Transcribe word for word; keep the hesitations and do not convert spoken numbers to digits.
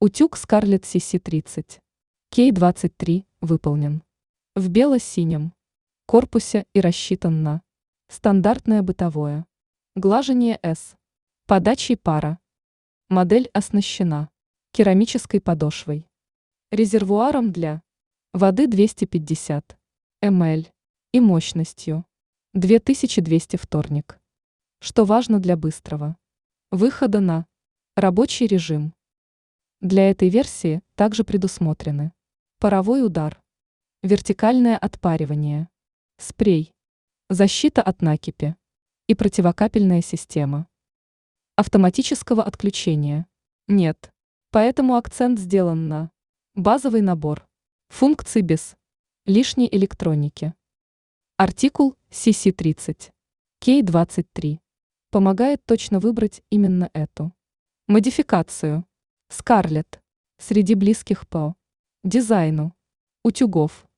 Утюг Scarlett си си тридцать. кей двадцать три выполнен в бело-синем корпусе и рассчитан на стандартное бытовое глажение S, подачей пара. Модель оснащена керамической подошвой, резервуаром для воды двести пятьдесят миллилитров и мощностью две тысячи двести вторник, что важно для быстрого выхода на рабочий режим. Для этой версии также предусмотрены паровой удар, вертикальное отпаривание, спрей, защита от накипи и противокапельная система. Автоматического отключения нет, поэтому акцент сделан на базовый набор функций без лишней электроники. Артикул си си тридцать кей двадцать три помогает точно выбрать именно эту модификацию Scarlett среди близких по дизайну утюгов.